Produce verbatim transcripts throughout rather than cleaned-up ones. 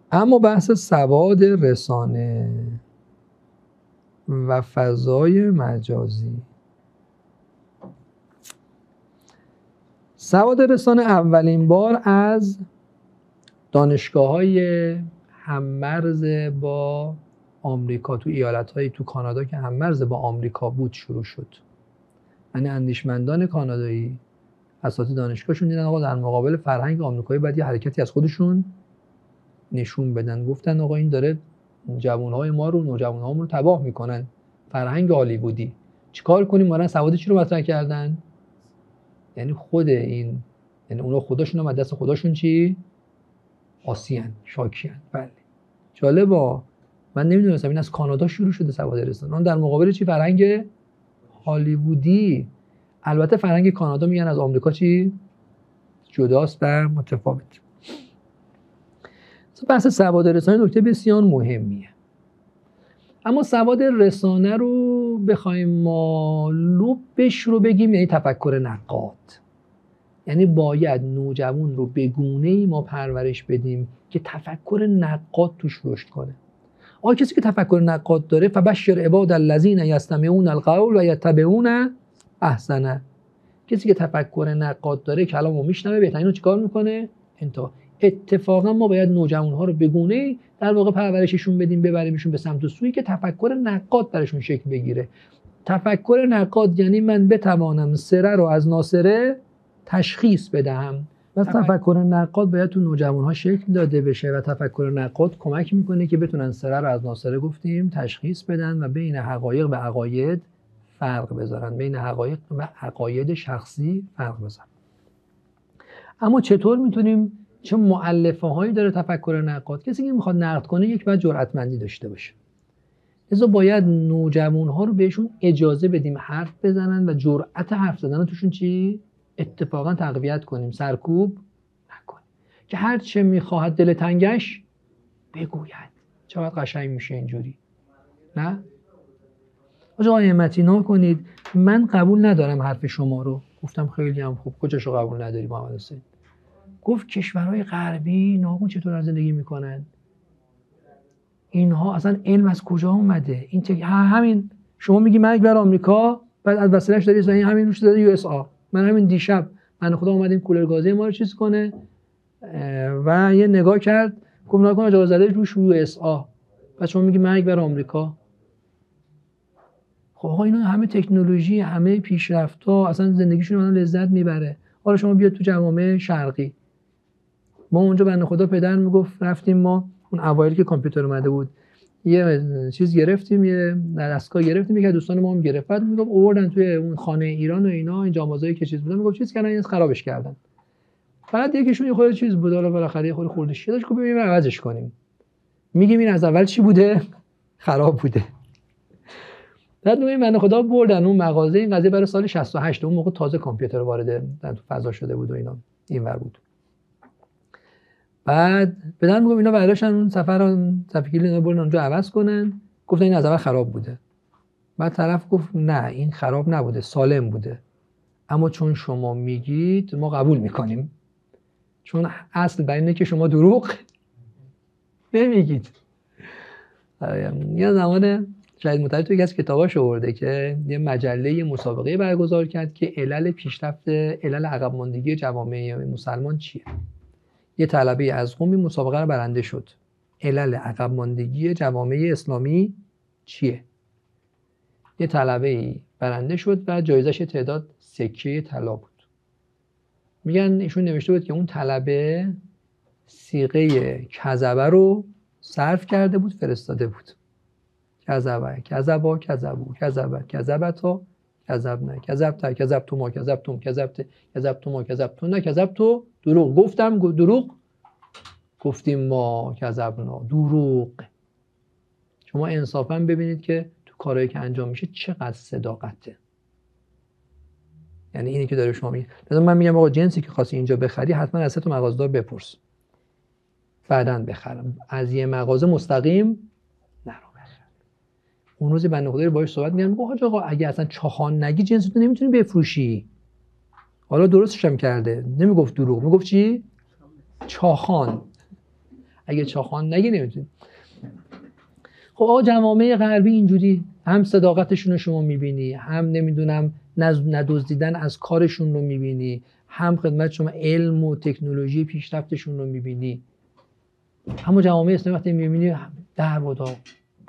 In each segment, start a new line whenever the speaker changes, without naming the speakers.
اما بحث سواد رسانه و فضای مجازی. سواد رسانه اولین بار از دانشگاه‌های هم‌مرز با آمریکا تو ایالت‌های تو کانادا که هم‌مرز با آمریکا بود شروع شد. یعنی اندیشمندان کانادایی اساتید دانشگاهشون دیدن آقا در مقابل فرهنگ آمریکایی باید یه حرکتی از خودشون نشون بدن. گفتن آقا این داره جوان‌های ما رو، نوجوان‌هامون رو تباه میکنن. فرهنگ هالیوودی. چیکار کنیم؟ ما سواد چی رو مطرح کردن؟ یعنی خود این، یعنی اونا خودشون هم از دست خودشون چی؟ آسیان، شاکیان. بله. جالبه. من نمیدونستم این از کانادا شروع شده سواد رسانه. اون در مقابل چی؟ فرهنگ هالیوودی. البته فرهنگ کانادا میگن از آمریکا چی؟ جداست و متفاوت. بحث سواد رسانه نکته بسیار مهمیه. اما سواد رسانه رو بخوایم ما لبش رو بگیم یعنی تفکر نقاد. یعنی باید نوجوان رو به گونه‌ای ما پرورش بدیم که تفکر نقاد توش رشد کنه. آقا کسی که تفکر نقاد داره فبشر عباد الذین یستمعون القول و یتبعون احسنه. کسی که تفکر نقاد داره کلامو میشنوه بهترین رو چیکار میکنه؟ انتها. اتفاقا ما باید نوجوان‌ها رو به گونه‌ای در واقع پرورششون بدیم، ببریمشون به سمت و سویی که تفکر نقاد درشون شکل بگیره. تفکر نقاد یعنی من بتوانم سره رو از ناسره تشخیص بدهم. و تفکر نقاد باید تو نوجوان‌ها شکل داده بشه و تفکر نقاد کمک میکنه که بتونن سره رو از ناسره گفتیم تشخیص بدن و بین حقایق و عقاید فرق بذارن، بین حقایق و عقاید شخصی فرق بذارن. اما چطور میتونیم، چه مؤلفه هایی داره تفکر نقاد؟ کسی که میخواد نقد کنه یک باید جرأتمندی داشته باشه. لذا باید نوجوان ها رو بهشون اجازه بدیم حرف بزنن و جرأت حرف زدن توشون چی؟ اتفاقا تقویت کنیم، سرکوب نکنیم که هر چه میخواهد دل تنگش بگوید. چقدر قشنگ میشه اینجوری، نه؟ آقا همتی نکنید من قبول ندارم حرف شما رو. گفتم خیلی هم خوب. کجاشو قبول نداری محمد حسین؟ گفت کشورهای غربی ناگون چطور زندگی میکنن؟ اینها اصلا علم از کجا اومده؟ این تک... همین شما میگی مرگ بر آمریکا، بعد از وسیله‌اش داری زنی همین روش داده یو اس آ. من همین دیشب من خدا اومدیم کولر گازی ما رو چیز کنه و یه نگاه کرد گفت نکن اجازه زده روش یو اس آ. بعد شما میگی مرگ بر آمریکا. خب آقا اینا همه تکنولوژی، همه پیشرفت‌ها، اصلا زندگیشون اون لذت میبره. حالا شما بیاد تو جوامع شرقی، ما اونجا بنده خدا پدر میگفت رفتیم ما اون اوایل که کامپیوتر اومده بود یه چیز گرفتیم، یه دستگاه گرفتیم، یکی از دوستان ما هم گرفت، بعد میگفت آوردن توی اون خانه ایران و اینا این جامازایی که چیز بودن، میگفت چیز کردن این خرابش کردن. بعد یکیشون یه خورده چیز بود، حالا بالاخره یه خورده خوردش داشت، گفت ببینیم عوضش کنیم. میگیم این از اول چی بوده؟ خراب بوده. بعد میگم بنده خدا بردن اون مغازه، این قضیه برای سال شصت و هشت، اون موقع تازه کامپیوتر وارد در تو فضا شده بود و اینا اینور بود. بعد بدن میگم اینا برداشتن اون سفر صفحه کلید بردن اونجا عوض کنن، گفتن این از اول خراب بوده. بعد طرف گفت نه این خراب نبوده، سالم بوده، اما چون شما میگید ما قبول میکنیم، چون اصل بر اینه که شما دروغ نمیگید. یه زمان شاید مطلع توی از کتاباش آورده که یه مجله مسابقه برگزار کرد که علل پیشرفت، علل عقب ماندگی جوامع مسلمان چیه. یه طلبه از قم این مسابقه رو برنده شد. علل عقب ماندگی جوامع اسلامی چیه؟ یه طلبه برنده شد و جایزش تعداد سکه طلا بود. میگن ایشون نوشته بود که اون طلبه صیغه کذبه رو صرف کرده بود، فرستاده بود. کذبه کذبا کذبو کذبه کذبتا کذبنا کذبتا کذبتو ما کذبتم کذبت کذبتو ما کذبتو نه کذبتو دروغ گفتم دروغ گفتیم ما کذبنا دروغ. شما انصافا ببینید که تو کارهایی که انجام میشه چقدر صداقته. یعنی اینی که داره شما میگه. مثلا من میگم آقا جنسی که خواستی اینجا بخری حتما از تو مغازه‌دار بپرس بعداً بخرم، از یه مغازه مستقیم نرو بخر. اون روز بنده خدایی باهاش صحبت می‌کردم، میگم حاج آقا اگه اصلا چاخان نگی جنس تو نمیتونی بفروشی. حالا درستش هم کرده، نمیگفت دروغ، میگفت چی؟ چاخان. اگه چاخان نگی نمیتونی. خب آقا جوامع غربی اینجوری هم صداقتشون رو شما میبینی، هم نمیدونم ندزدیدن از کارشون رو میبینی، هم خدمت شما علم و تکنولوژی پیشرفتشون رو میبینی. همون جوامع اسلامی وقتی میبینی در و داغ.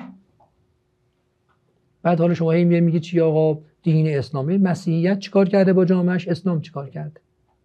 بعد حالا شما هی میگی چی آقا دین اسلامی، مسیحیت چیکار کرده با جامعهش، اسلام چیکار کرده؟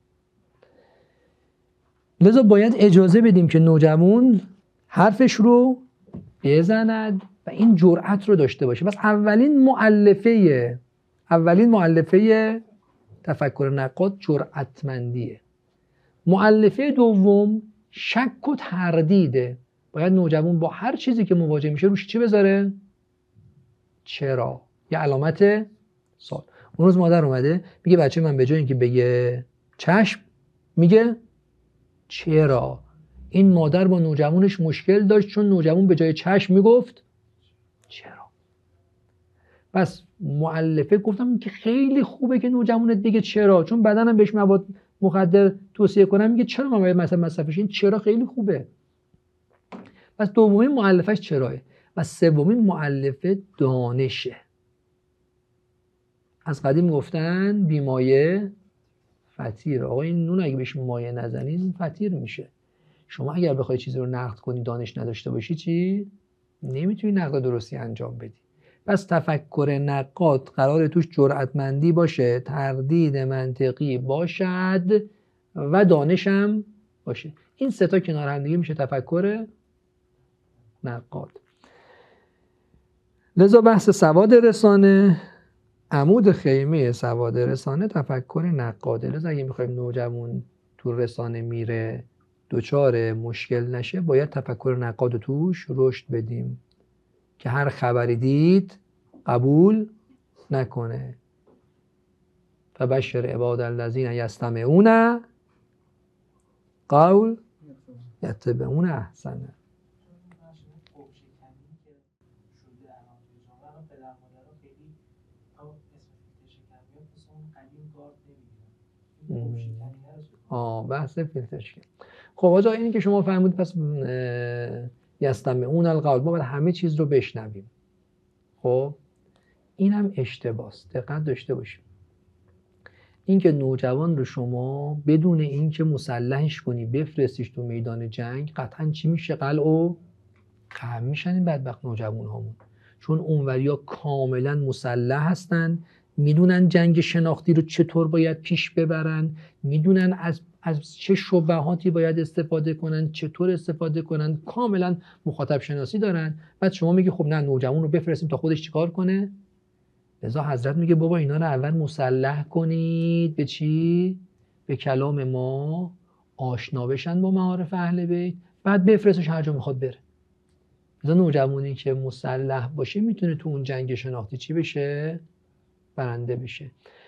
لذا باید اجازه بدیم که نوجوان حرفش رو بزند و این جرأت رو داشته باشه. پس اولین مؤلفه اولین مؤلفه تفکر نقاد جرأتمندیه. مؤلفه دوم شک و تردیده. باید نوجوان با هر چیزی که مواجه میشه روش چی بذاره؟ چرا؟ یه علامت سوال. اون روز مادر اومده میگه بچه من به جای اینکه بگه چشم میگه چرا. این مادر با نوجوانش مشکل داشت چون نوجوان به جای چشم میگفت چرا. پس مؤلفه گفتم که خیلی خوبه که نوجوانت بگه چرا، چون بدنم بهش مواد مخدر توصیه کنم میگه چرا من باید مثلا مصرفش. این چرا خیلی خوبه. پس دومین مؤلفهش چراه و سومین مؤلفه دانشه. از قدیم گفتن بیمایه فطیر. آقا این نون اگه بهش مایه نزنید فطیر میشه. شما اگر بخوای چیزی رو نقد کنی دانش نداشته باشی چی؟ نمیتونی نقد درستی انجام بدی. پس تفکر نقاد قرار توش جرأتمندی باشه، تردید منطقی باشد و دانشم باشه. این سه تا کنار هم دیگه میشه تفکر نقاد. لذا بحث سواد رسانه، عمود خیمه سواد رسانه تفکر نقاده. لذا اگه میخوایم نوجوان تو رسانه میره دوچار مشکل نشه باید تفکر نقاد توش رشد بدیم که هر خبری دید قبول نکنه. فبشر عباد الذین یستمعون قول یتبعون احسنه. آه بحث فیلتر شکن. خب آجا اینی که شما فهمید پس یستمعون القول، ما باید همه چیز رو بشنویم. خب این هم اشتباس، دقت داشته باشیم. این که نوجوان رو شما بدون این که مسلحش کنی بفرستیش تو میدان جنگ، قطعا چی میشه؟ قلع و قم میشن این بدبخت نوجوان هامون. چون اونوریا کاملا مسلح هستن، میدونن جنگ شناختی رو چطور باید پیش ببرن، میدونن از از چه شبهاتی باید استفاده کنن، چطور استفاده کنن، کاملا مخاطب شناسی دارن. بعد شما میگی خب نه نوجوان رو بفرستیم تا خودش چیکار کنه؟ لذا حضرت میگه بابا اینا رو اول مسلح کنید به چی؟ به کلام ما، آشنا بشن با معارف اهل بیت، بعد بفرستش هر جا میخواد بره. لذا نوجوانی که مسلح باشه میتونه تو اون جنگ شناختی چی بشه؟ برنده بشه.